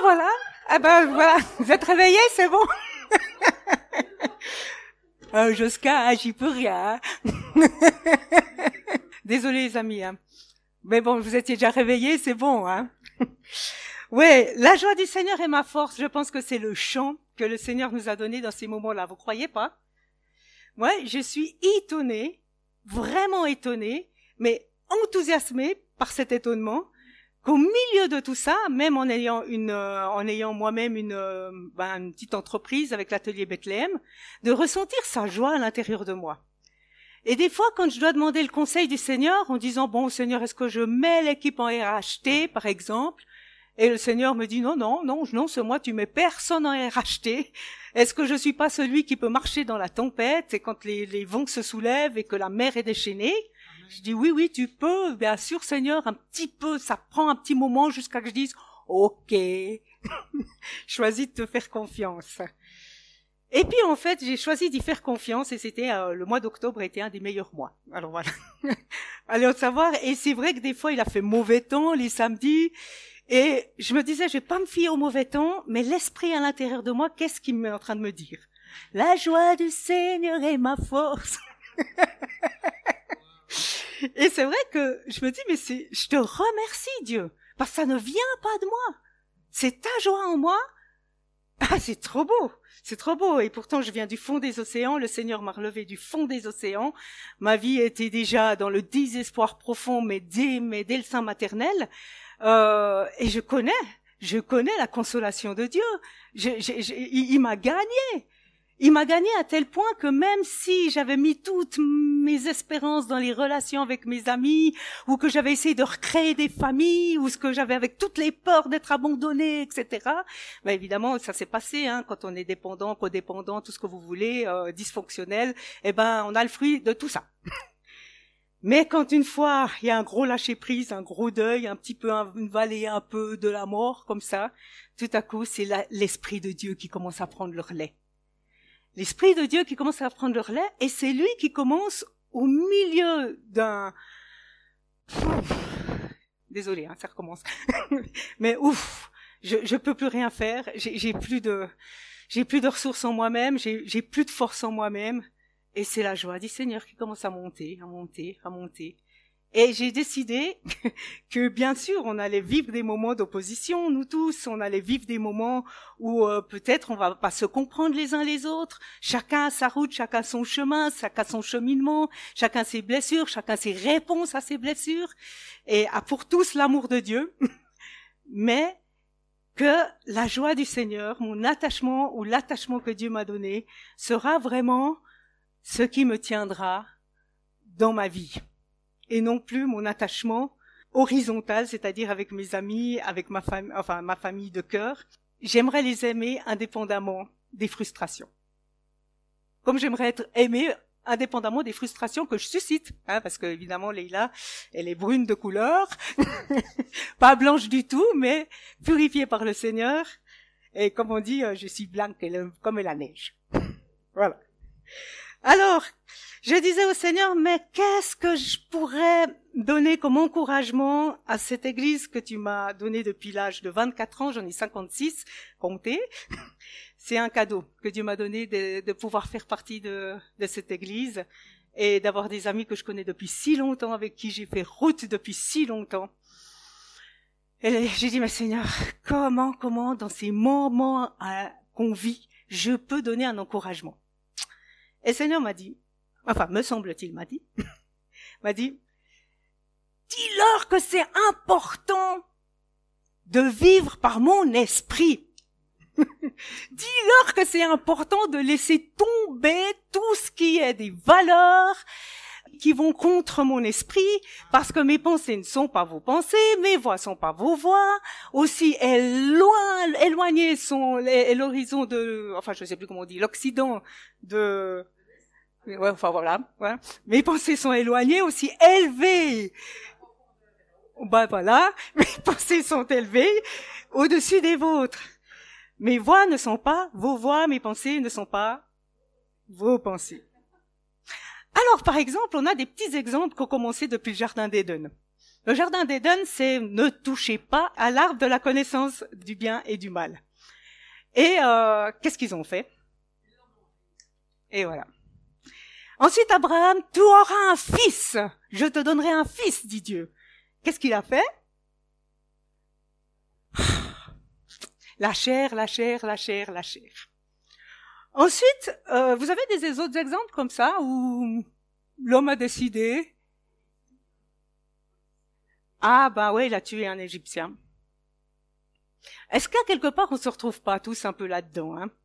voilà. Ah ben voilà, vous êtes réveillés, c'est bon. Josquin, j'y peux rien. Désolé les amis, hein. Mais bon, vous étiez déjà réveillés, c'est bon, hein. Ouais, la joie du Seigneur est ma force. Je pense que c'est le chant que le Seigneur nous a donné dans ces moments-là. Vous croyez pas? Moi, je suis étonnée, vraiment étonnée, mais enthousiasmée par cet étonnement, qu'au milieu de tout ça, même en ayant moi-même une petite entreprise avec l'atelier Bethléem, de ressentir sa joie à l'intérieur de moi. Et des fois, quand je dois demander le conseil du Seigneur, en disant, bon, Seigneur, est-ce que je mets l'équipe en RHT, par exemple? Et le Seigneur me dit, non, c'est moi, tu mets personne en RHT. Est-ce que je suis pas celui qui peut marcher dans la tempête et quand les vents se soulèvent et que la mer est déchaînée? Je dis, oui, tu peux, bien sûr, Seigneur, un petit peu, ça prend un petit moment jusqu'à que je dise, ok, choisis de te faire confiance. Et puis, en fait, j'ai choisi d'y faire confiance et c'était, le mois d'octobre était un des meilleurs mois. Alors voilà. Allez, on savoir. Et c'est vrai que des fois, il a fait mauvais temps les samedis. Et je me disais, je vais pas me fier au mauvais temps, mais l'esprit à l'intérieur de moi, qu'est-ce qu'il est en train de me dire? La joie du Seigneur est ma force. Et c'est vrai que je me dis, mais je te remercie Dieu, parce que ça ne vient pas de moi. C'est ta joie en moi. Ah, c'est trop beau. C'est trop beau. Et pourtant, je viens du fond des océans. Le Seigneur m'a relevé du fond des océans. Ma vie était déjà dans le désespoir profond, mais dès le sein maternel. Et je connais la consolation de Dieu. Il m'a gagné. Il m'a gagné à tel point que même si j'avais mis toutes mes espérances dans les relations avec mes amis, ou que j'avais essayé de recréer des familles, ou ce que j'avais avec toutes les peurs d'être abandonnée, etc. Ben évidemment, ça s'est passé, hein, quand on est dépendant, codépendant, tout ce que vous voulez, dysfonctionnel, on a le fruit de tout ça. Mais quand une fois, il y a un gros lâcher-prise, un gros deuil, un petit peu une vallée un peu de la mort, comme ça, tout à coup, c'est l'Esprit de Dieu qui commence à prendre le relais. L'Esprit de Dieu qui commence à prendre le relais, et c'est lui qui commence au milieu Désolée, hein, ça recommence. Mais je peux plus rien faire, j'ai plus de ressources en moi-même, j'ai plus de force en moi-même. Et c'est la joie du Seigneur qui commence à monter. Et j'ai décidé que, bien sûr, on allait vivre des moments d'opposition, nous tous. On allait vivre des moments où peut-être on va pas se comprendre les uns les autres. Chacun a sa route, chacun son chemin, chacun son cheminement, chacun ses blessures, chacun ses réponses à ses blessures. Et a pour tous l'amour de Dieu. Mais que la joie du Seigneur, mon attachement ou l'attachement que Dieu m'a donné, sera vraiment ce qui me tiendra dans ma vie. Et non plus mon attachement horizontal, c'est-à-dire avec mes amis, avec ma famille de cœur. J'aimerais les aimer indépendamment des frustrations. Comme j'aimerais être aimée indépendamment des frustrations que je suscite, hein, parce que évidemment Leïla, elle est brune de couleur, pas blanche du tout, mais purifiée par le Seigneur. Et comme on dit, je suis blanche comme la neige. Voilà. Alors, je disais au Seigneur, mais qu'est-ce que je pourrais donner comme encouragement à cette église que tu m'as donnée depuis l'âge de 24 ans, j'en ai 56, comptez. C'est un cadeau que Dieu m'a donné de pouvoir faire partie de cette église et d'avoir des amis que je connais depuis si longtemps, avec qui j'ai fait route depuis si longtemps. Et j'ai dit, mais Seigneur, comment, dans ces moments qu'on vit, je peux donner un encouragement? Et le Seigneur m'a dit, me semble-t-il, m'a dit, dis-leur que c'est important de vivre par mon esprit. Dis-leur que c'est important de laisser tomber tout ce qui est des valeurs qui vont contre mon esprit, parce que mes pensées ne sont pas vos pensées, mes voix sont pas vos voix. Aussi, éloignées sont l'horizon je sais plus comment on dit, l'Occident de... Ouais, voilà. Mes pensées sont éloignées, aussi élevées. Voilà, mes pensées sont élevées au-dessus des vôtres. Mes voix ne sont pas vos voix, mes pensées ne sont pas vos pensées. Alors, par exemple, on a des petits exemples qui ont commencé depuis le Jardin d'Éden. Le jardin d'Éden, c'est ne touchez pas à l'arbre de la connaissance du bien et du mal. Et qu'est-ce qu'ils ont fait? Et voilà. Ensuite, Abraham, tu auras un fils. Je te donnerai un fils, dit Dieu. Qu'est-ce qu'il a fait? La chair, la chair, la chair, la chair. Ensuite, vous avez des autres exemples comme ça où l'homme a décidé. Ah ben ouais, il a tué un Égyptien. Est-ce qu'à quelque part on se retrouve pas tous un peu là-dedans, hein?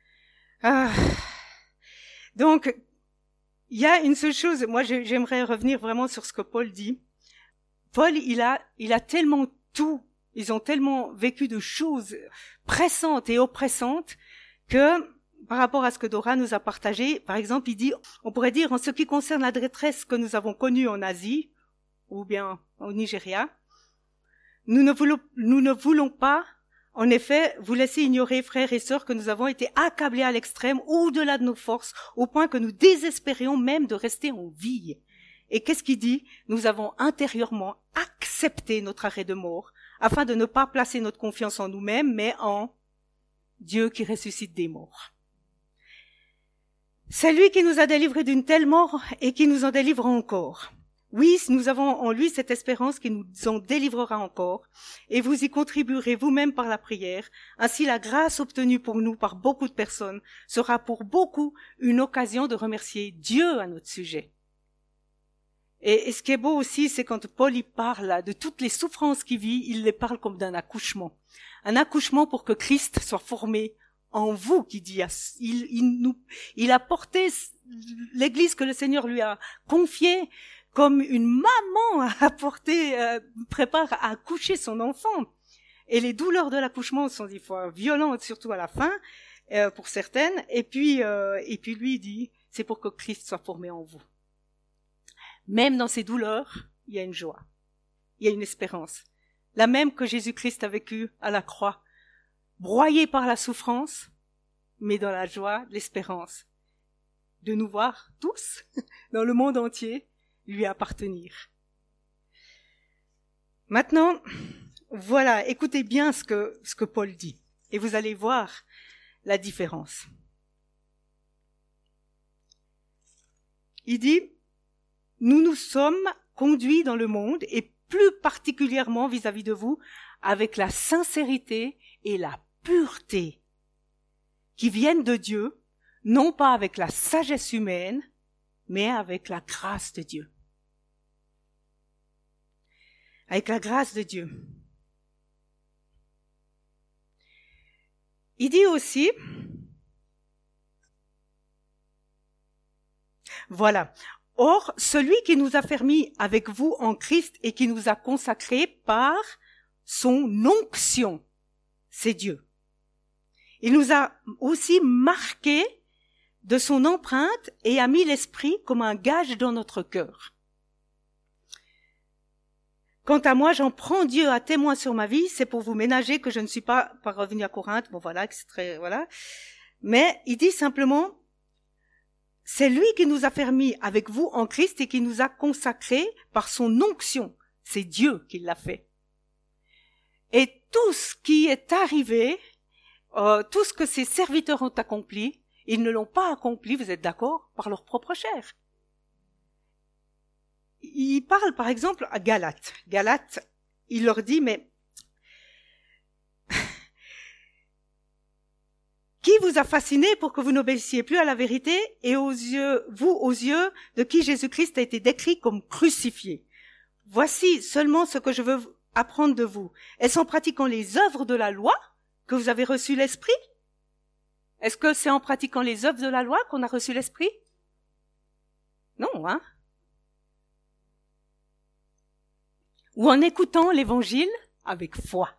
Donc, il y a une seule chose. Moi, j'aimerais revenir vraiment sur ce que Paul dit. Paul, il a tellement tout. Ils ont tellement vécu de choses pressantes et oppressantes que, par rapport à ce que Dora nous a partagé, par exemple, il dit, on pourrait dire, en ce qui concerne la détresse que nous avons connue en Asie, ou bien au Nigeria, nous ne voulons pas, en effet, vous laisser ignorer, frères et sœurs, que nous avons été accablés à l'extrême, au-delà de nos forces, au point que nous désespérions même de rester en vie. Et qu'est-ce qu'il dit? Nous avons intérieurement accepté notre arrêt de mort, afin de ne pas placer notre confiance en nous-mêmes, mais en Dieu qui ressuscite des morts. C'est lui qui nous a délivrés d'une telle mort et qui nous en délivre encore. Oui, nous avons en lui cette espérance qui nous en délivrera encore, et vous y contribuerez vous-même par la prière. Ainsi, la grâce obtenue pour nous par beaucoup de personnes sera pour beaucoup une occasion de remercier Dieu à notre sujet. Et ce qui est beau aussi, c'est quand Paul y parle de toutes les souffrances qu'il vit, il les parle comme d'un accouchement. Un accouchement pour que Christ soit formé en vous, qui dit, il a porté l'Église que le Seigneur lui a confiée comme une maman prépare à accoucher son enfant. Et les douleurs de l'accouchement sont des fois violentes, surtout à la fin, pour certaines. Et puis lui il dit, c'est pour que Christ soit formé en vous. Même dans ces douleurs, il y a une joie, il y a une espérance. La même que Jésus-Christ a vécue à la croix, broyé par la souffrance, mais dans la joie, l'espérance de nous voir tous, dans le monde entier, lui appartenir. Maintenant, voilà, écoutez bien ce que Paul dit, et vous allez voir la différence. Il dit, nous nous sommes conduits dans le monde, et plus particulièrement vis-à-vis de vous, avec la sincérité et la pureté qui viennent de Dieu, non pas avec la sagesse humaine, mais avec la grâce de Dieu. Avec la grâce de Dieu. Il dit aussi, voilà, or, celui qui nous a fermis avec vous en Christ et qui nous a consacrés par son onction, c'est Dieu. Il nous a aussi marqués de son empreinte et a mis l'esprit comme un gage dans notre cœur. Quant à moi, j'en prends Dieu à témoin sur ma vie, c'est pour vous ménager que je ne suis pas revenu à Corinthe, bon voilà, voilà. Mais il dit simplement, c'est lui qui nous a fermis avec vous en Christ et qui nous a consacrés par son onction. C'est Dieu qui l'a fait. Et tout ce qui est arrivé, tout ce que ses serviteurs ont accompli, ils ne l'ont pas accompli, vous êtes d'accord, par leur propre chair. Il parle par exemple à Galates. Galates, il leur dit, mais qui vous a fasciné pour que vous n'obéissiez plus à la vérité et aux yeux de qui Jésus-Christ a été décrit comme crucifié? Voici seulement ce que je veux apprendre de vous. Est-ce en pratiquant les œuvres de la loi que vous avez reçu l'Esprit? Est-ce que c'est en pratiquant les œuvres de la loi qu'on a reçu l'Esprit? Non, hein? Ou en écoutant l'Évangile avec foi.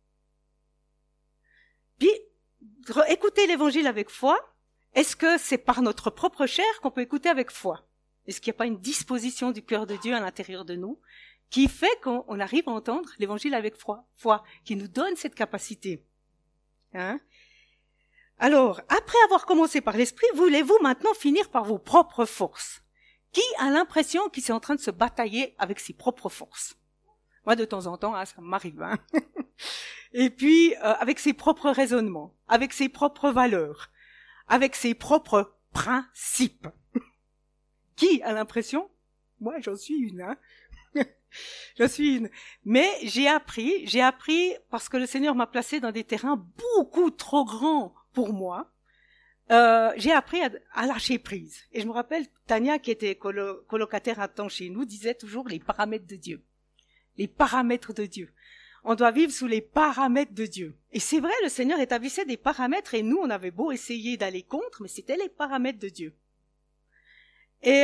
Puis, écouter l'Évangile avec foi, est-ce que c'est par notre propre chair qu'on peut écouter avec foi? Est-ce qu'il n'y a pas une disposition du cœur de Dieu à l'intérieur de nous qui fait qu'on arrive à entendre l'Évangile avec foi, qui nous donne cette capacité? Hein? Alors, après avoir commencé par l'Esprit, voulez-vous maintenant finir par vos propres forces? Qui a l'impression qu'il est en train de se batailler avec ses propres forces? Moi, de temps en temps, hein, ça m'arrive. Hein. Et puis, avec ses propres raisonnements, avec ses propres valeurs, avec ses propres principes. Qui a l'impression? Moi, j'en suis une, hein. Je suis une. Mais j'ai appris parce que le Seigneur m'a placé dans des terrains beaucoup trop grands pour moi. J'ai appris à lâcher prise. Et je me rappelle, Tania, qui était colocataire à temps chez nous, disait toujours les paramètres de Dieu. Les paramètres de Dieu. On doit vivre sous les paramètres de Dieu. Et c'est vrai, le Seigneur établissait des paramètres et nous, on avait beau essayer d'aller contre, mais c'était les paramètres de Dieu. Et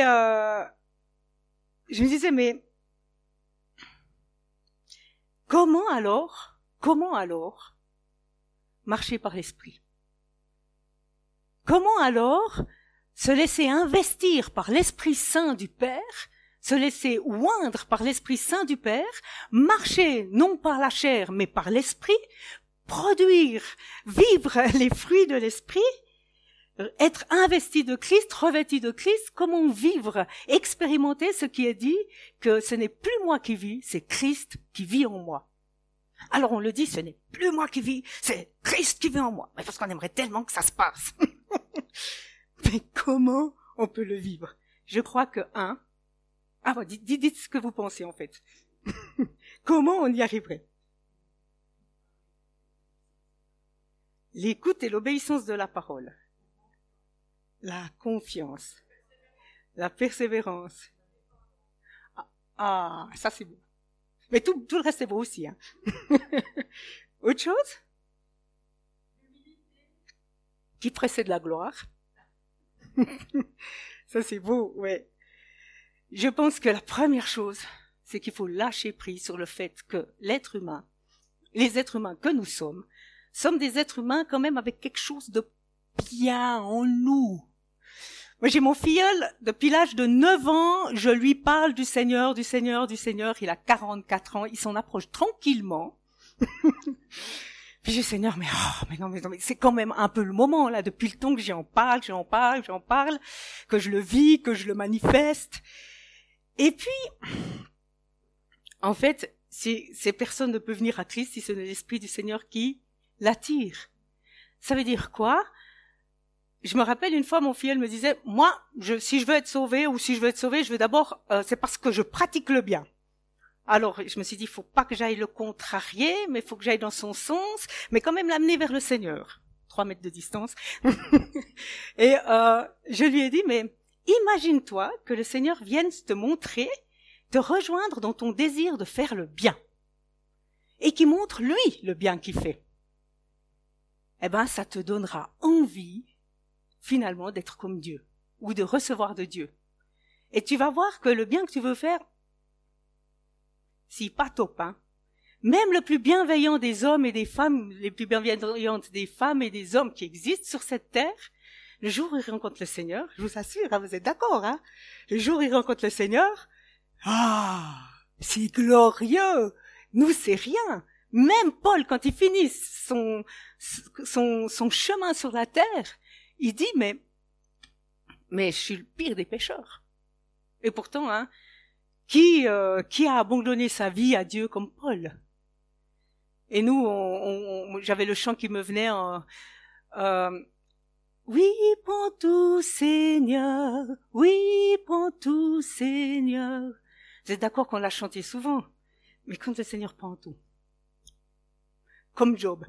je me disais, mais comment alors marcher par l'Esprit? Comment alors se laisser investir par l'Esprit Saint du Père, se laisser oindre par l'Esprit Saint du Père, marcher non par la chair mais par l'Esprit, produire, vivre les fruits de l'Esprit, être investi de Christ, revêtu de Christ, comment vivre, expérimenter ce qui est dit, que ce n'est plus moi qui vis, c'est Christ qui vit en moi. Alors on le dit, ce n'est plus moi qui vis, c'est Christ qui vit en moi. Mais parce qu'on aimerait tellement que ça se passe. Mais comment on peut le vivre? Je crois que dites ce que vous pensez en fait. Comment on y arriverait? L'écoute et l'obéissance de la parole. La confiance. La persévérance. Ah, ça c'est beau. Mais tout le reste est beau aussi. Hein. Autre chose? Qui précède la gloire. Ça c'est beau, ouais. Je pense que la première chose, c'est qu'il faut lâcher prise sur le fait que l'être humain, les êtres humains que nous sommes des êtres humains quand même avec quelque chose de bien en nous. Moi, j'ai mon filleul, depuis l'âge de 9 ans, je lui parle du Seigneur, du Seigneur, du Seigneur. Il a 44 ans, il s'en approche tranquillement. Puis je dis, Seigneur, mais non, c'est quand même un peu le moment, là, depuis le temps que j'en parle, que je le vis, que je le manifeste. Et puis, en fait, ces personnes ne peuvent venir à Christ si ce n'est l'Esprit du Seigneur qui l'attire. Ça veut dire quoi? Je me rappelle une fois, mon filleul me disait, moi, si je veux être sauvé, je veux d'abord, c'est parce que je pratique le bien. Alors, je me suis dit, il faut pas que j'aille le contrarier, mais il faut que j'aille dans son sens, mais quand même l'amener vers le Seigneur. 3 mètres de distance. Et je lui ai dit, mais imagine-toi que le Seigneur vienne te montrer, te rejoindre dans ton désir de faire le bien. Et qu'il montre, lui, le bien qu'il fait. Eh ben, ça te donnera envie, finalement, d'être comme Dieu, ou de recevoir de Dieu. Et tu vas voir que le bien que tu veux faire, si pas top, hein. Même le plus bienveillant des hommes et des femmes, les plus bienveillantes des femmes et des hommes qui existent sur cette terre, le jour où ils rencontrent le Seigneur, je vous assure, hein, vous êtes d'accord, hein, le jour où ils rencontrent le Seigneur, c'est glorieux, nous c'est rien. Même Paul, quand il finit son chemin sur la terre, il dit, mais je suis le pire des pécheurs. Et pourtant, hein, qui a abandonné sa vie à Dieu comme Paul? Et nous, j'avais le chant qui me venait oui, prends tout, Seigneur, oui, prends tout, Seigneur. Vous êtes d'accord qu'on l'a chanté souvent? Mais quand le Seigneur prend tout. Comme Job.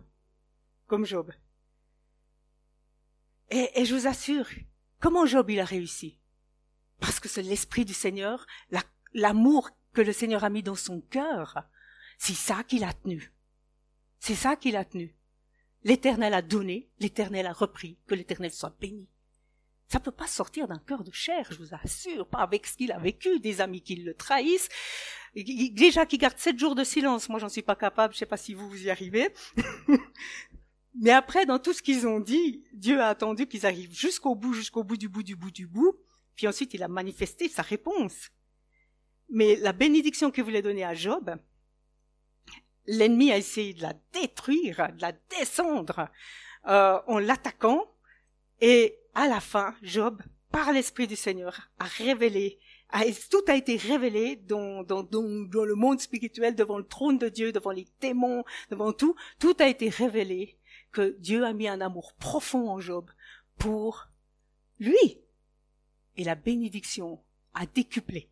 Et je vous assure, comment Job il a réussi? Parce que c'est l'Esprit du Seigneur, l'amour que le Seigneur a mis dans son cœur, c'est ça qui l'a tenu. C'est ça qui l'a tenu. L'Éternel a donné, l'Éternel a repris, que l'Éternel soit béni. Ça peut pas sortir d'un cœur de chair, je vous assure, pas avec ce qu'il a vécu, des amis qui le trahissent, déjà qui gardent 7 jours de silence, moi j'en suis pas capable, je sais pas si vous y arrivez. Mais après, dans tout ce qu'ils ont dit, Dieu a attendu qu'ils arrivent jusqu'au bout du bout, puis ensuite il a manifesté sa réponse. Mais la bénédiction qu'il voulait donner à Job, l'ennemi a essayé de la détruire, de la descendre en l'attaquant, et à la fin, Job, par l'Esprit du Seigneur, a révélé Tout a été révélé dans le monde spirituel, devant le trône de Dieu, devant les démons, devant tout. Tout a été révélé que Dieu a mis un amour profond en Job pour lui. Et la bénédiction a décuplé.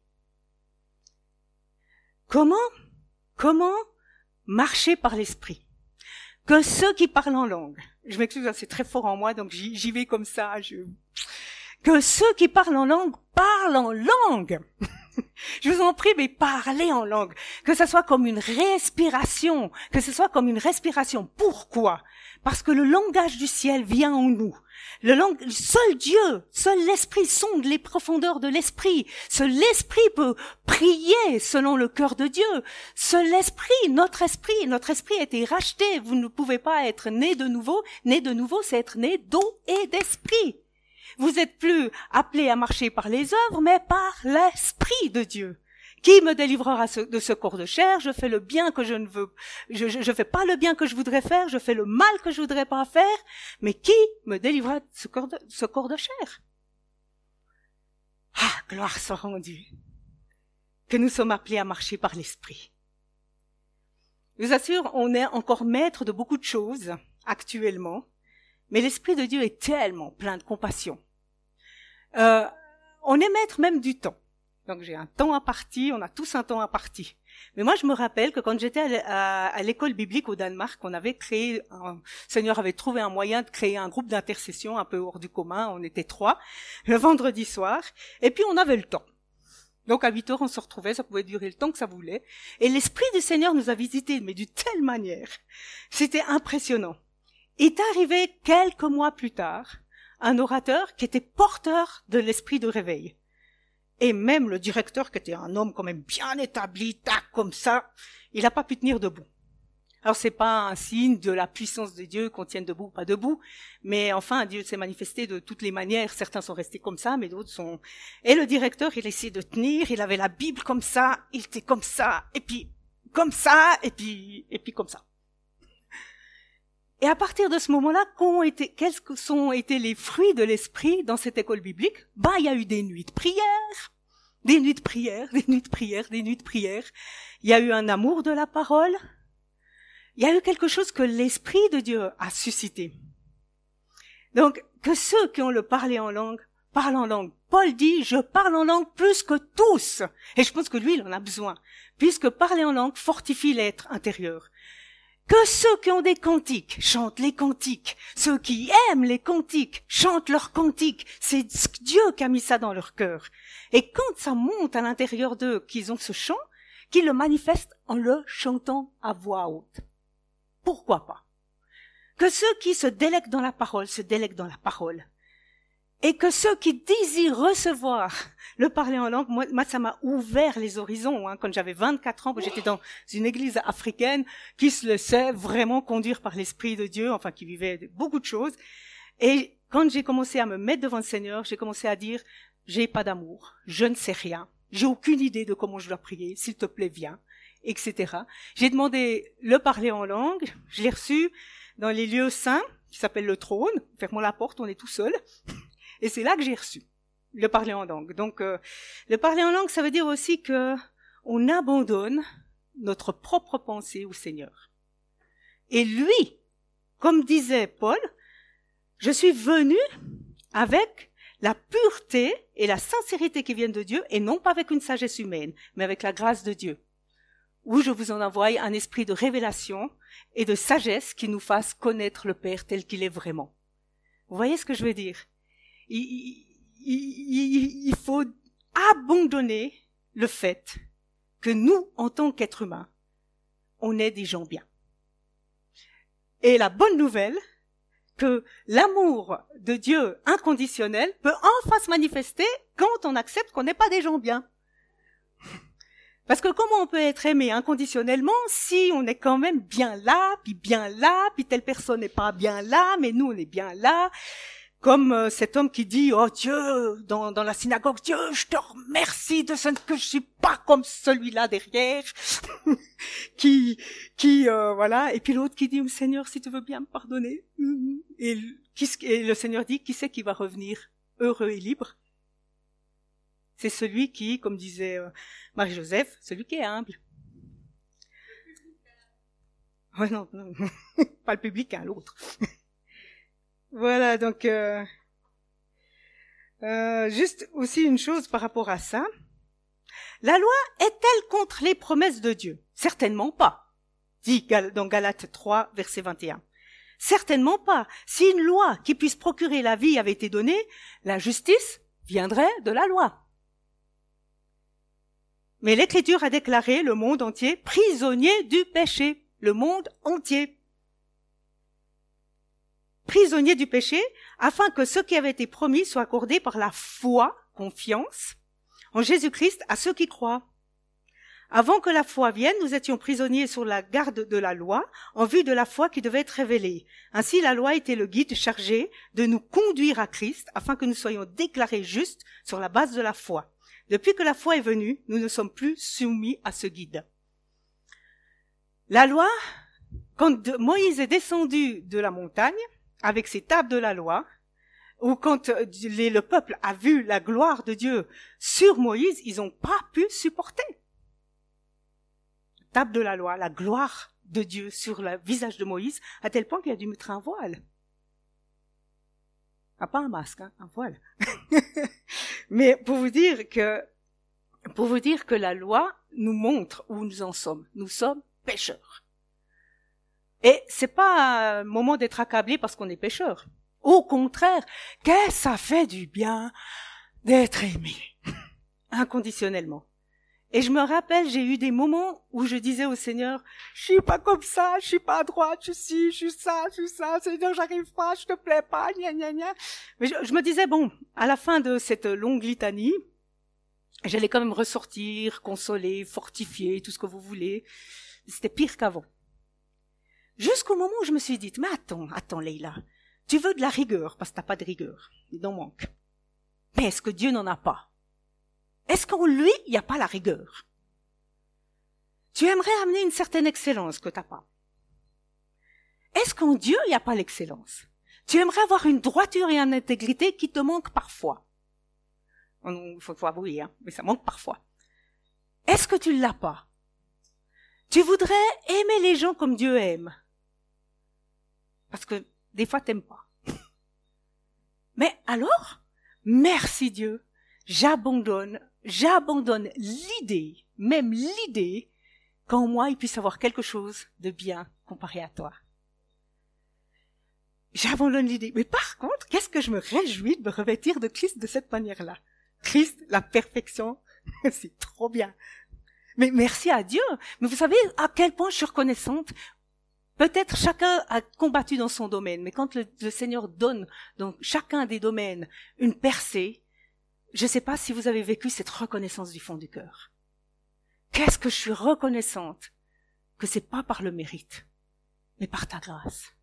Comment marcher par l'esprit? Que ceux qui parlent en langue, je m'excuse, c'est très fort en moi, donc j'y vais comme ça, que ceux qui parlent en langue parlent en langue. Je vous en prie, mais parlez en langue. Que ce soit comme une respiration. Pourquoi? Parce que le langage du ciel vient en nous. Seul Dieu, seul l'Esprit sonde les profondeurs de l'Esprit. Seul l'Esprit peut prier selon le cœur de Dieu. Seul l'Esprit, notre Esprit a été racheté. Vous ne pouvez pas être né de nouveau. Né de nouveau, c'est être né d'eau et d'Esprit. Vous êtes plus appelés à marcher par les œuvres, mais par l'Esprit de Dieu. Qui me délivrera de ce corps de chair? Je fais le bien que je ne veux, je fais pas le bien que je voudrais faire, je fais le mal que je voudrais pas faire, mais qui me délivrera de ce corps de chair? Ah, gloire soit rendue. Que nous sommes appelés à marcher par l'Esprit. Je vous assure, on est encore maître de beaucoup de choses, actuellement, mais l'Esprit de Dieu est tellement plein de compassion. On est maître même du temps. Donc j'ai un temps imparti, on a tous un temps imparti. Mais moi je me rappelle que quand j'étais à l'école biblique au Danemark, le Seigneur avait trouvé un moyen de créer un groupe d'intercession un peu hors du commun, on était 3, le vendredi soir, et puis on avait le temps. Donc à 8h on se retrouvait, ça pouvait durer le temps que ça voulait, et l'Esprit du Seigneur nous a visités, mais d'une telle manière. C'était impressionnant. Il est arrivé quelques mois plus tard, un orateur qui était porteur de l'esprit de réveil. Et même le directeur, qui était un homme quand même bien établi, tac, comme ça, il n'a pas pu tenir debout. Alors c'est pas un signe de la puissance de Dieu qu'on tienne debout ou pas debout, mais enfin Dieu s'est manifesté de toutes les manières. Certains sont restés comme ça, mais d'autres sont... Et le directeur, il essayait de tenir, il avait la Bible comme ça, il était comme ça, et puis comme ça, et puis comme ça. Et à partir de ce moment-là, quels sont été les fruits de l'esprit dans cette école biblique? Il y a eu des nuits de prière, des nuits de prière, des nuits de prière, des nuits de prière. Il y a eu un amour de la parole. Il y a eu quelque chose que l'Esprit de Dieu a suscité. Donc, que ceux qui ont le parler en langue, parlent en langue. Paul dit, je parle en langue plus que tous. Et je pense que lui, il en a besoin. Puisque parler en langue fortifie l'être intérieur. Que ceux qui ont des cantiques chantent les cantiques. Ceux qui aiment les cantiques chantent leurs cantiques. C'est Dieu qui a mis ça dans leur cœur. Et quand ça monte à l'intérieur d'eux, qu'ils ont ce chant, qu'ils le manifestent en le chantant à voix haute. Pourquoi pas? Que ceux qui se délectent dans la parole se délectent dans la parole. Et que ceux qui désirent recevoir le parler en langue, moi ça m'a ouvert les horizons. Quand j'avais 24 ans, j'étais dans une église africaine qui se laissait vraiment conduire par l'Esprit de Dieu, enfin qui vivait beaucoup de choses. Et quand j'ai commencé à me mettre devant le Seigneur, j'ai commencé à dire, j'ai pas d'amour, je ne sais rien, j'ai aucune idée de comment je dois prier, s'il te plaît viens, etc. J'ai demandé le parler en langue, je l'ai reçu dans les lieux saints, qui s'appellent le trône, fermons la porte, on est tout seul. Et c'est là que j'ai reçu le parler en langue. Donc, le parler en langue, ça veut dire aussi que on abandonne notre propre pensée au Seigneur. Et lui, comme disait Paul, je suis venu avec la pureté et la sincérité qui viennent de Dieu, et non pas avec une sagesse humaine, mais avec la grâce de Dieu. Où je vous en envoie un esprit de révélation et de sagesse qui nous fasse connaître le Père tel qu'il est vraiment. Vous voyez ce que je veux dire? Il faut abandonner le fait que nous, en tant qu'êtres humains, on est des gens bien. Et la bonne nouvelle, que l'amour de Dieu inconditionnel peut enfin se manifester quand on accepte qu'on n'est pas des gens bien. Parce que comment on peut être aimé inconditionnellement si on est quand même bien là, puis telle personne n'est pas bien là, mais nous on est bien là. Comme cet homme qui dit, oh Dieu, dans la synagogue, Dieu, je te remercie de ce que je suis pas comme celui-là derrière, voilà. Et puis l'autre qui dit, Seigneur, si tu veux bien me pardonner. Et le Seigneur dit, qui c'est qui va revenir heureux et libre? C'est celui qui, comme disait Marie-Joseph, celui qui est humble. Ouais, non, pas le publicain, l'autre. Voilà, donc juste aussi une chose par rapport à ça. La loi est-elle contre les promesses de Dieu? Certainement pas, dit dans Galates 3, verset 21. Certainement pas. Si une loi qui puisse procurer la vie avait été donnée, la justice viendrait de la loi. Mais l'Écriture a déclaré le monde entier prisonnier du péché. Le monde entier. Prisonnier du péché, afin que ce qui avait été promis soit accordé par la foi, confiance, en Jésus-Christ à ceux qui croient. Avant que la foi vienne, nous étions prisonniers sur la garde de la loi, en vue de la foi qui devait être révélée. Ainsi, la loi était le guide chargé de nous conduire à Christ, afin que nous soyons déclarés justes sur la base de la foi. Depuis que la foi est venue, nous ne sommes plus soumis à ce guide. La loi, quand Moïse est descendu de la montagne, avec ses tables de la loi, ou quand le peuple a vu la gloire de Dieu sur Moïse, ils n'ont pas pu supporter. Table de la loi, la gloire de Dieu sur le visage de Moïse, à tel point qu'il a dû mettre un voile. Ah, pas un masque, hein, un voile. Mais pour vous dire que la loi nous montre où nous en sommes. Nous sommes pécheurs. Et c'est pas un moment d'être accablé parce qu'on est pécheur. Au contraire, qu'est-ce que ça fait du bien d'être aimé inconditionnellement. Et je me rappelle, j'ai eu des moments où je disais au Seigneur, je suis pas comme ça, je suis pas à droite, je suis ça, Seigneur, j'arrive pas, je te plais pas, gna gna gna. Mais je me disais, bon, à la fin de cette longue litanie, j'allais quand même ressortir, consoler, fortifier, tout ce que vous voulez. C'était pire qu'avant. Jusqu'au moment où je me suis dit, mais attends Leïla, tu veux de la rigueur, parce que t'as pas de rigueur, il en manque. Mais est-ce que Dieu n'en a pas? Est-ce qu'en lui, il n'y a pas la rigueur? Tu aimerais amener une certaine excellence que t'as pas. Est-ce qu'en Dieu, il n'y a pas l'excellence? Tu aimerais avoir une droiture et une intégrité qui te manquent parfois. Il faut avouer, hein, mais ça manque parfois. Est-ce que tu ne l'as pas? Tu voudrais aimer les gens comme Dieu aime. Parce que des fois, t'aimes pas. Mais alors, merci Dieu, j'abandonne l'idée, même l'idée, qu'en moi, il puisse avoir quelque chose de bien comparé à toi. J'abandonne l'idée. Mais par contre, qu'est-ce que je me réjouis de me revêtir de Christ de cette manière-là. Christ, la perfection, c'est trop bien. Mais merci à Dieu. Mais vous savez à quel point je suis reconnaissante. Peut-être chacun a combattu dans son domaine, mais quand le Seigneur donne dans chacun des domaines une percée, je ne sais pas si vous avez vécu cette reconnaissance du fond du cœur. Qu'est-ce que je suis reconnaissante que c'est pas par le mérite, mais par ta grâce.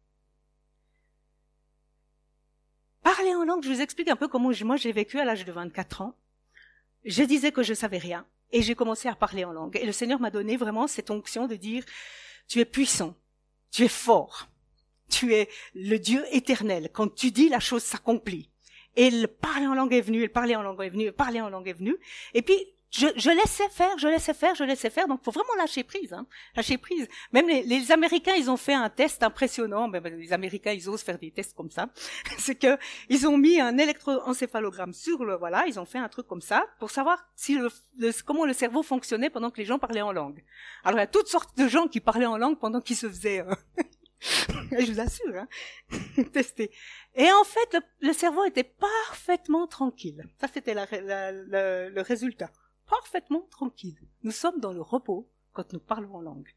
Parler en langue, je vous explique un peu comment moi j'ai vécu à l'âge de 24 ans. Je disais que je savais rien et j'ai commencé à parler en langue. Et le Seigneur m'a donné vraiment cette onction de dire, tu es puissant, tu es fort, tu es le Dieu éternel. Quand tu dis, la chose s'accomplit. Et le parler en langue est venu, le parler en langue est venu, le parler en langue est venu. Et puis, je laissais faire. Donc, faut vraiment lâcher prise, hein. Lâcher prise. Même les Américains, ils ont fait un test impressionnant. Les Américains, ils osent faire des tests comme ça. C'est que, ils ont mis un électroencéphalogramme sur ils ont fait un truc comme ça pour savoir si comment le cerveau fonctionnait pendant que les gens parlaient en langue. Alors, il y a toutes sortes de gens qui parlaient en langue pendant qu'ils se faisaient, je vous assure, hein, tester. Et en fait, le cerveau était parfaitement tranquille. Ça, c'était le résultat. Parfaitement tranquille. Nous sommes dans le repos quand nous parlons en langue.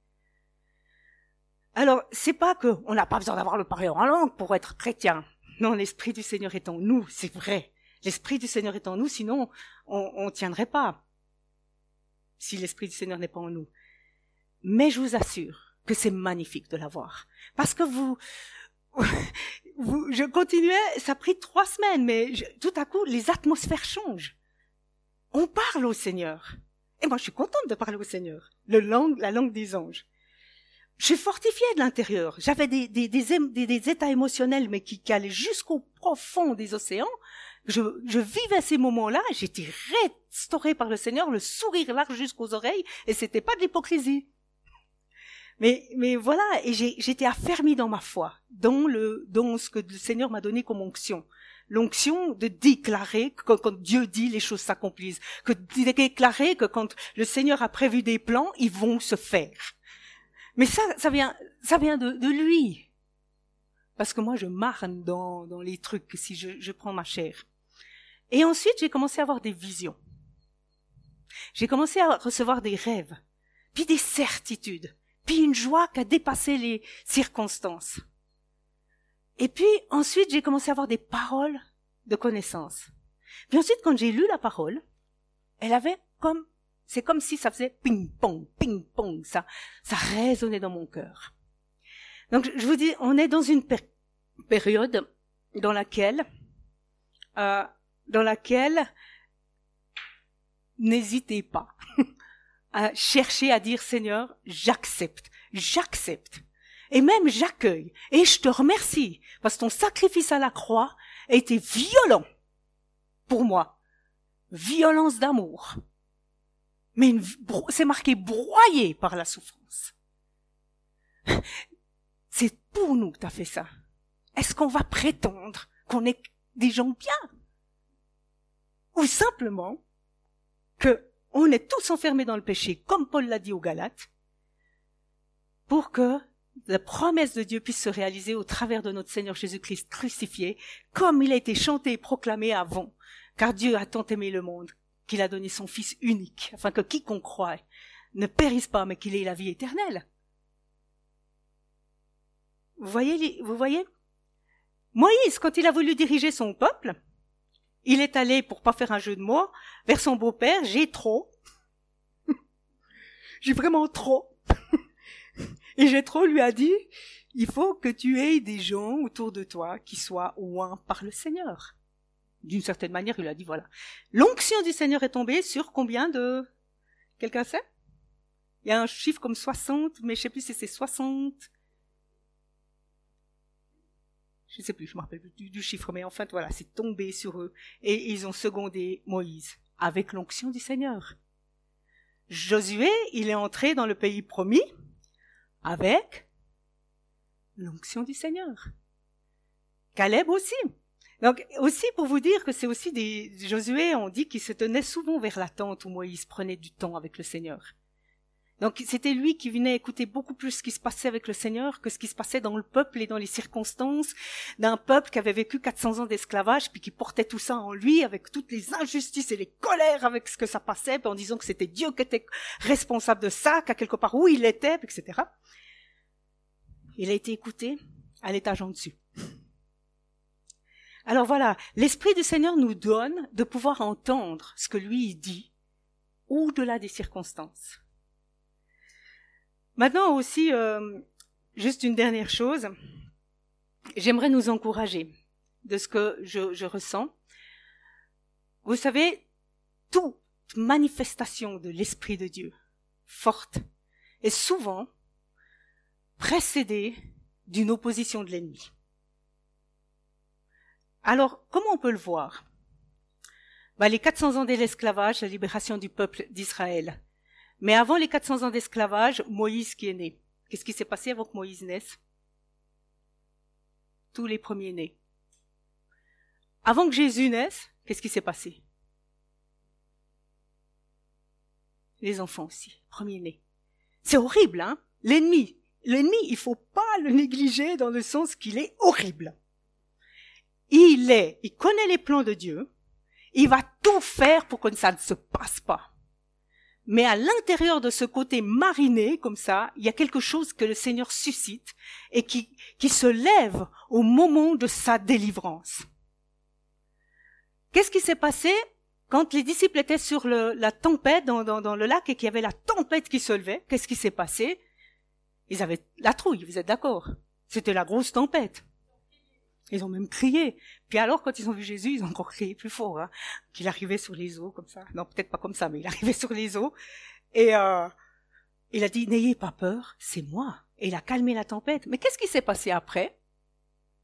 Alors, c'est pas qu'on n'a pas besoin d'avoir le parler en langue pour être chrétien. Non, l'Esprit du Seigneur est en nous, c'est vrai. L'Esprit du Seigneur est en nous, sinon on tiendrait pas. Si l'Esprit du Seigneur n'est pas en nous. Mais je vous assure que c'est magnifique de l'avoir. Parce que je continuais, ça a pris 3 semaines, mais tout à coup, les atmosphères changent. On parle au Seigneur. Et moi, je suis contente de parler au Seigneur. La langue des anges. Je suis fortifiée de l'intérieur. J'avais des états émotionnels, mais qui allaient jusqu'au profond des océans. Je vivais ces moments-là, j'étais restaurée par le Seigneur, le sourire large jusqu'aux oreilles, et c'était pas de l'hypocrisie. Mais voilà, et j'étais affermie dans ma foi, dans ce que le Seigneur m'a donné comme onction. L'onction de déclarer que quand Dieu dit, les choses s'accomplissent. Que de déclarer que quand le Seigneur a prévu des plans, ils vont se faire. Mais ça vient de lui. Parce que moi, je marne dans les trucs si je prends ma chair. Et ensuite, j'ai commencé à avoir des visions. J'ai commencé à recevoir des rêves, puis des certitudes, puis une joie qui a dépassé les circonstances. Et puis, ensuite, j'ai commencé à avoir des paroles de connaissance. Puis ensuite, quand j'ai lu la parole, c'est comme si ça faisait ping-pong, ça résonnait dans mon cœur. Donc, je vous dis, on est dans une période dans laquelle n'hésitez pas à chercher à dire, Seigneur, j'accepte. Et même j'accueille. Et je te remercie, parce que ton sacrifice à la croix a été violent pour moi. Violence d'amour. Mais c'est marqué broyé par la souffrance. C'est pour nous que tu as fait ça. Est-ce qu'on va prétendre qu'on est des gens bien? Ou simplement qu'on est tous enfermés dans le péché, comme Paul l'a dit aux Galates, pour que la promesse de Dieu puisse se réaliser au travers de notre Seigneur Jésus-Christ crucifié, comme il a été chanté et proclamé avant. Car Dieu a tant aimé le monde qu'il a donné son Fils unique, afin que quiconque croit ne périsse pas, mais qu'il ait la vie éternelle. Vous voyez? Moïse, quand il a voulu diriger son peuple, il est allé, pour pas faire un jeu de mots, vers son beau-père, Jéthro. J'ai vraiment trop. Et Jéthro lui a dit, il faut que tu aies des gens autour de toi qui soient oints par le Seigneur. D'une certaine manière, il a dit, voilà. L'onction du Seigneur est tombée sur combien de... Quelqu'un sait? Il y a un chiffre comme 60, mais je sais plus si c'est 60... Je ne sais plus, je me rappelle plus du chiffre, mais enfin, voilà, c'est tombé sur eux. Et ils ont secondé Moïse avec l'onction du Seigneur. Josué, il est entré dans le pays promis avec l'onction du Seigneur. Caleb aussi. Donc, aussi pour vous dire que c'est aussi Josué, on dit qu'il se tenait souvent vers la tente où Moïse prenait du temps avec le Seigneur. Donc, c'était lui qui venait écouter beaucoup plus ce qui se passait avec le Seigneur que ce qui se passait dans le peuple et dans les circonstances d'un peuple qui avait vécu 400 ans d'esclavage, puis qui portait tout ça en lui, avec toutes les injustices et les colères avec ce que ça passait, puis en disant que c'était Dieu qui était responsable de ça, qu'à quelque part où il était, etc. Il a été écouté à l'étage en dessus. Alors voilà, l'Esprit du Seigneur nous donne de pouvoir entendre ce que lui dit, au-delà des circonstances. Maintenant aussi, juste une dernière chose, j'aimerais nous encourager de ce que je ressens. Vous savez, toute manifestation de l'Esprit de Dieu forte est souvent précédée d'une opposition de l'ennemi. Alors, comment on peut le voir? Les 400 ans de l'esclavage, la libération du peuple d'Israël. Mais avant les 400 ans d'esclavage, Moïse qui est né. Qu'est-ce qui s'est passé avant que Moïse naisse? Tous les premiers-nés. Avant que Jésus naisse, qu'est-ce qui s'est passé? Les enfants aussi, premiers-nés. C'est horrible, hein? L'ennemi, il faut pas le négliger dans le sens qu'il est horrible. Il connaît les plans de Dieu, il va tout faire pour que ça ne se passe pas. Mais à l'intérieur de ce côté mariné, comme ça, il y a quelque chose que le Seigneur suscite et qui se lève au moment de sa délivrance. Qu'est-ce qui s'est passé quand les disciples étaient sur la tempête dans le lac et qu'il y avait la tempête qui se levait? Qu'est-ce qui s'est passé? Ils avaient la trouille, vous êtes d'accord? C'était la grosse tempête. Ils ont même crié. Puis alors, quand ils ont vu Jésus, ils ont encore crié plus fort, hein, qu'il arrivait sur les eaux, comme ça. Non, peut-être pas comme ça, mais il arrivait sur les eaux. Et il a dit, n'ayez pas peur, c'est moi. Et il a calmé la tempête. Mais qu'est-ce qui s'est passé après?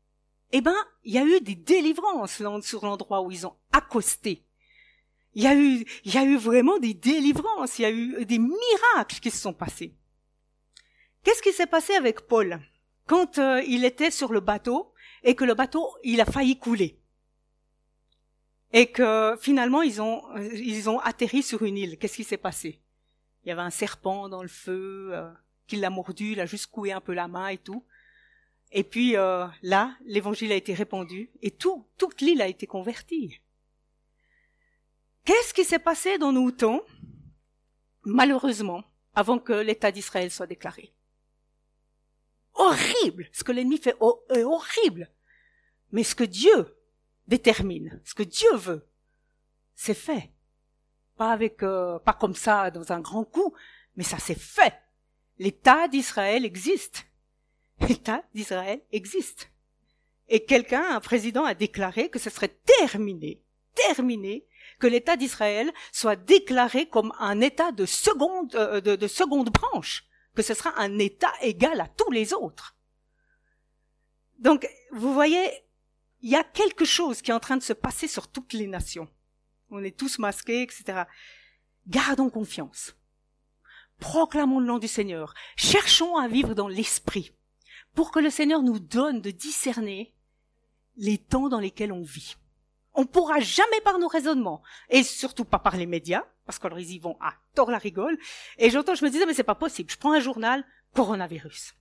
eh ben, il y a eu des délivrances sur l'endroit où ils ont accosté. Il y a eu vraiment des délivrances, il y a eu des miracles qui se sont passés. Qu'est-ce qui s'est passé avec Paul quand il était sur le bateau et que le bateau, il a failli couler? Et que finalement, ils ont atterri sur une île. Qu'est-ce qui s'est passé? Il y avait un serpent dans le feu qui l'a mordu, il a juste coué un peu la main et tout. Et puis là, l'évangile a été répandu et toute l'île a été convertie. Qu'est-ce qui s'est passé dans nos temps, malheureusement, avant que l'État d'Israël soit déclaré? Horrible! Ce que l'ennemi fait est horrible. Mais ce que Dieu détermine, ce que Dieu veut, c'est fait. Pas comme ça dans un grand coup, mais ça s'est fait. L'État d'Israël existe. L'État d'Israël existe. Et un président a déclaré que ce serait terminé, que l'État d'Israël soit déclaré comme un État de seconde branche, que ce sera un État égal à tous les autres. Donc, vous voyez, il y a quelque chose qui est en train de se passer sur toutes les nations. On est tous masqués, etc. Gardons confiance. Proclamons le nom du Seigneur. Cherchons à vivre dans l'esprit pour que le Seigneur nous donne de discerner les temps dans lesquels on vit. On ne pourra jamais par nos raisonnements, et surtout pas par les médias, parce qu'alors ils y vont à tort la rigole. Et je me disais, mais c'est pas possible. Je prends un journal, coronavirus.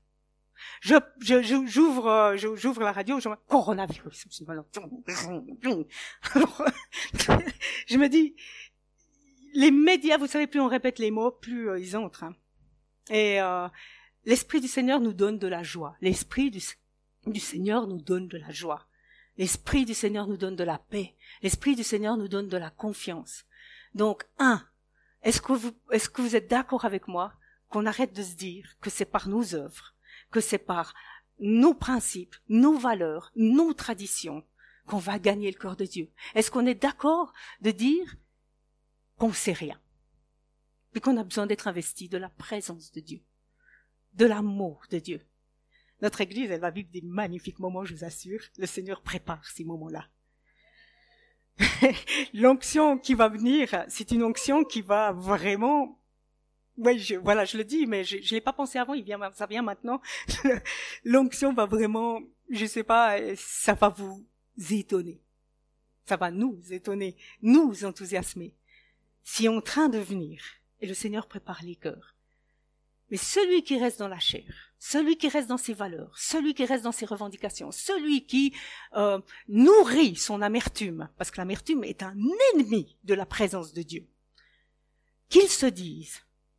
J'ouvre la radio, je vois coronavirus. Alors, je me dis, les médias, vous savez, plus on répète les mots, plus ils entrent. Hein. Et l'Esprit du Seigneur nous donne de la joie. L'Esprit du Seigneur nous donne de la joie. L'Esprit du Seigneur nous donne de la paix. L'Esprit du Seigneur nous donne de la confiance. Donc, est-ce que vous êtes d'accord avec moi qu'on arrête de se dire que c'est par nos œuvres, que c'est par nos principes, nos valeurs, nos traditions qu'on va gagner le cœur de Dieu? Est-ce qu'on est d'accord de dire qu'on ne sait rien, puis qu'on a besoin d'être investi de la présence de Dieu, de l'amour de Dieu? Notre Église, elle va vivre des magnifiques moments, je vous assure. Le Seigneur prépare ces moments-là. L'onction qui va venir, c'est une onction qui va vraiment... Ouais, je le dis, mais je l'ai pas pensé avant, ça vient maintenant. L'onction va vraiment, je sais pas, ça va vous étonner. Ça va nous étonner, nous enthousiasmer. Si on est en train de venir, et le Seigneur prépare les cœurs. Mais celui qui reste dans la chair, celui qui reste dans ses valeurs, celui qui reste dans ses revendications, celui qui nourrit son amertume, parce que l'amertume est un ennemi de la présence de Dieu, qu'il se dise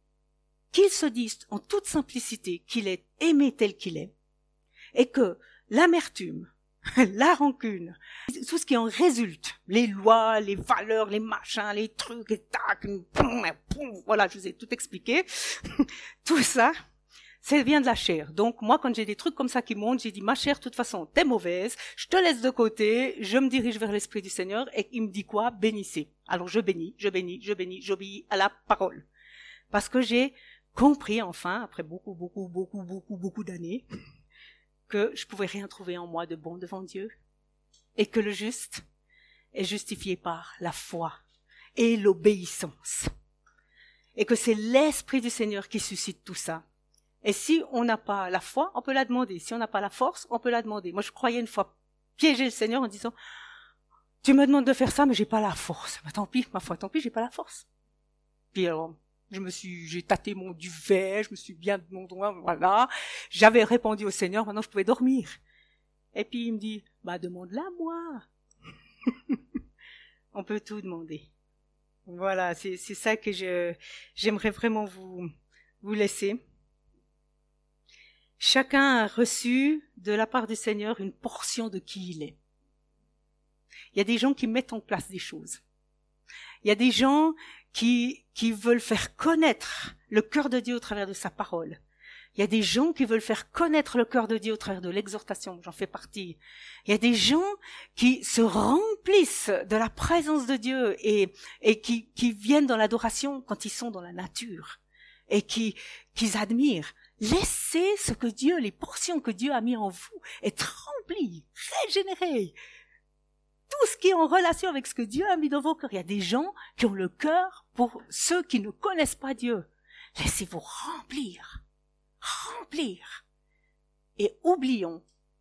en toute simplicité qu'il est aimé tel qu'il est, et que l'amertume, la rancune, tout ce qui en résulte, les lois, les valeurs, les machins, les trucs, les tac, voilà, je vous ai tout expliqué, tout ça, ça vient de la chair. Donc moi, quand j'ai des trucs comme ça qui montent, j'ai dit, ma chair, de toute façon, t'es mauvaise, je te laisse de côté, je me dirige vers l'Esprit du Seigneur, et il me dit quoi? Bénissez. Alors je bénis, j'obéis à la parole. Parce que j'ai compris enfin, après beaucoup d'années, que je pouvais rien trouver en moi de bon devant Dieu, et que le juste est justifié par la foi et l'obéissance, et que c'est l'Esprit du Seigneur qui suscite tout ça. Et si on n'a pas la foi, on peut la demander. Si on n'a pas la force, on peut la demander. Moi, je croyais une fois piéger le Seigneur en disant, tu me demandes de faire ça, mais j'ai pas la force. Bah, tant pis, ma foi, tant pis, j'ai pas la force. Puis alors, j'ai tâté mon duvet, je me suis bien, voilà. J'avais répondu au Seigneur, maintenant je pouvais dormir. Et puis il me dit, bah, demande-la moi. On peut tout demander. Voilà, c'est ça que j'aimerais vraiment vous laisser. Chacun a reçu de la part du Seigneur une portion de qui il est. Il y a des gens qui mettent en place des choses. Il y a des gens qui veulent faire connaître le cœur de Dieu au travers de sa parole. Il y a des gens qui veulent faire connaître le cœur de Dieu au travers de l'exhortation, j'en fais partie. Il y a des gens qui se remplissent de la présence de Dieu et qui viennent dans l'adoration quand ils sont dans la nature et qu'ils admirent. Laissez ce que Dieu, les portions que Dieu a mis en vous, être remplies régénérer tout ce qui est en relation avec ce que Dieu a mis dans vos cœurs. Il y a des gens qui ont le cœur pour ceux qui ne connaissent pas Dieu. Laissez-vous remplir. Et oublions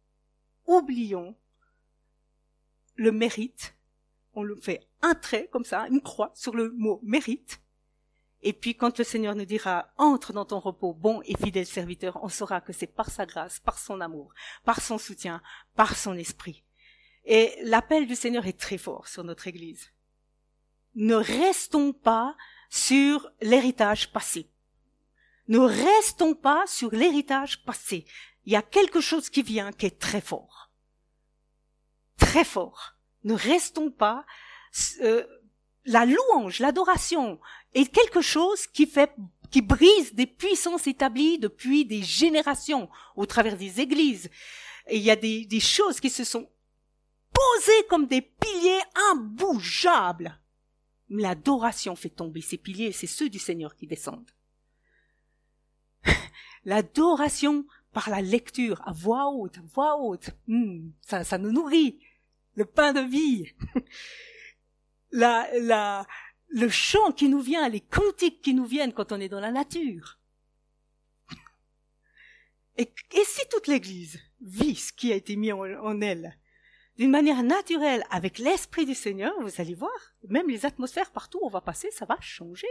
le mérite. On le fait un trait comme ça, une croix sur le mot mérite. Et puis quand le Seigneur nous dira « Entre dans ton repos, bon et fidèle serviteur », on saura que c'est par sa grâce, par son amour, par son soutien, par son esprit. Et l'appel du Seigneur est très fort sur notre Église. Ne restons pas sur l'héritage passé. Ne restons pas sur l'héritage passé. Il y a quelque chose qui vient qui est très fort. Très fort. Ne restons pas... la louange, l'adoration est quelque chose qui brise des puissances établies depuis des générations au travers des églises. Et il y a des choses qui se sont posées comme des piliers imbougeables. L'adoration fait tomber ces piliers, c'est ceux du Seigneur qui descendent. L'adoration par la lecture à voix haute, ça nous nourrit. Le pain de vie. Le chant qui nous vient, les cantiques qui nous viennent quand on est dans la nature. Et si toute l'Église vit ce qui a été mis en elle, d'une manière naturelle, avec l'Esprit du Seigneur, vous allez voir, même les atmosphères partout où on va passer, ça va changer.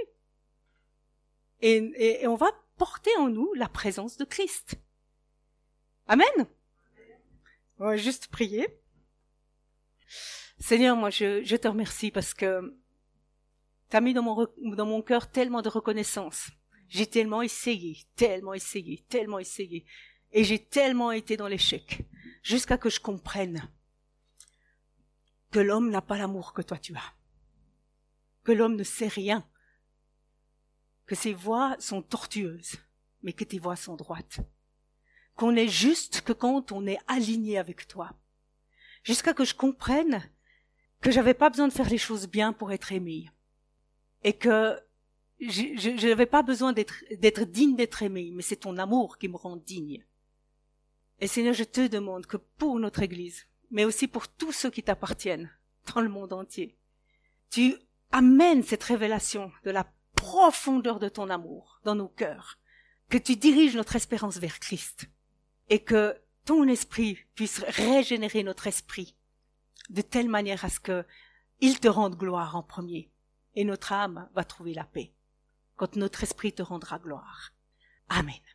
Et on va porter en nous la présence de Christ. Amen. On va juste prier. Seigneur, moi je te remercie parce que tu as mis dans mon cœur tellement de reconnaissance. J'ai tellement essayé. Et j'ai tellement été dans l'échec. Jusqu'à que je comprenne que l'homme n'a pas l'amour que toi tu as. Que l'homme ne sait rien. Que ses voies sont tortueuses, mais que tes voies sont droites. Qu'on est juste que quand on est aligné avec toi. Jusqu'à que je comprenne que j'avais pas besoin de faire les choses bien pour être aimé. Et que je n'avais pas besoin d'être digne d'être aimé, mais c'est ton amour qui me rend digne. Et Seigneur, je te demande que pour notre Église, mais aussi pour tous ceux qui t'appartiennent dans le monde entier, tu amènes cette révélation de la profondeur de ton amour dans nos cœurs, que tu diriges notre espérance vers Christ et que ton esprit puisse régénérer notre esprit de telle manière à ce que il te rende gloire en premier et notre âme va trouver la paix quand notre esprit te rendra gloire. Amen.